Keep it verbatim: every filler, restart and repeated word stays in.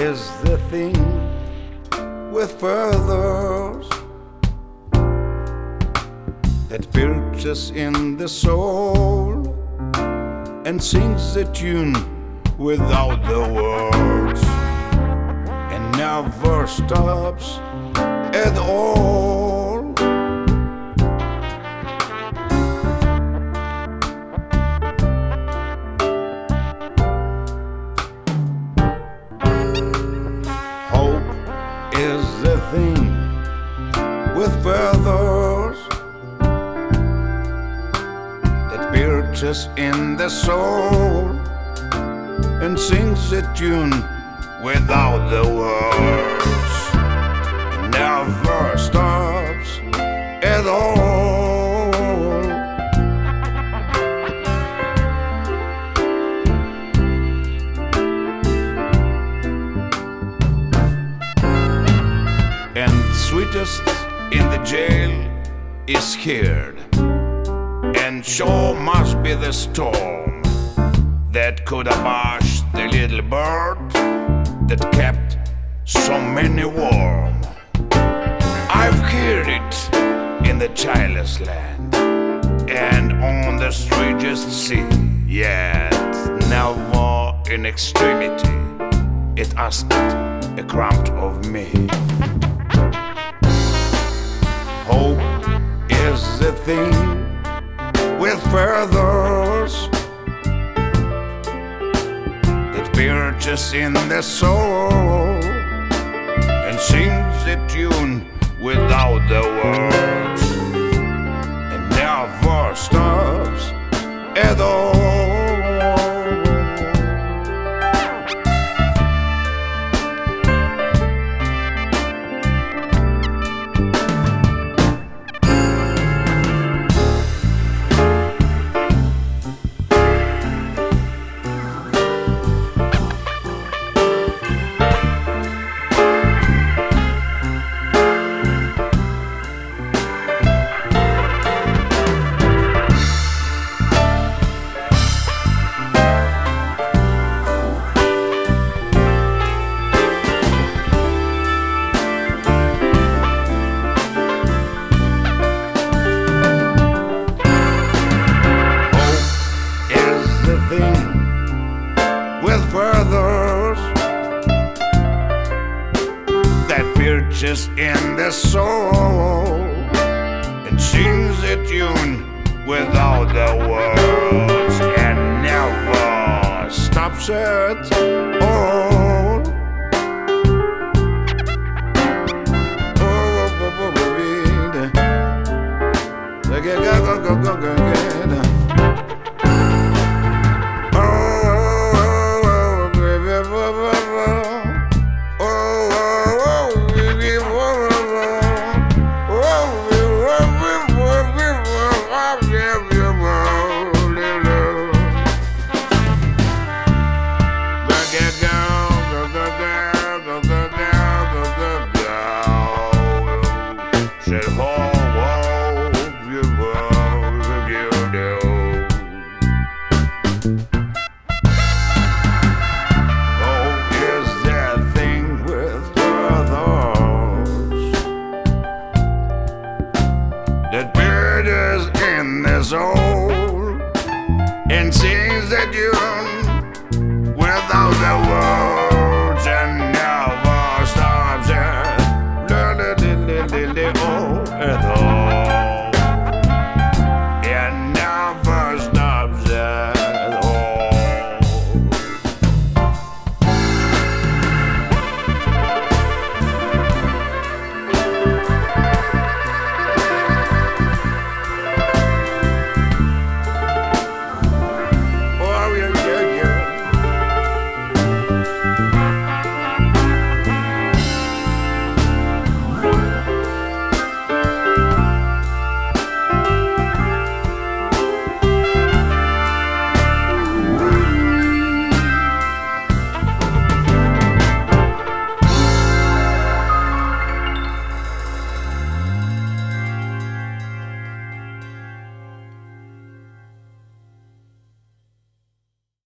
is the thing with feathers that perches in the soul and sings a tune without the words and never stops at all. Hope is the thing with feathers that perches in the soul and sings a tune without the words and never stops at all. And sweetest in the jail is scared, and sure must be the storm that could abash the little bird that kept so many warm. I've heard it in the childless land and on the strangest sea, yet never in extremity it asked a crumb of me. Hope is the thing with feathers that perches in the soul and sings a tune without the words and never stops at all. With feathers that perches in the soul and sings a tune without the words and never stops at all. Oh, go, go, go, go, go, go. That bird is in the soul and sings that you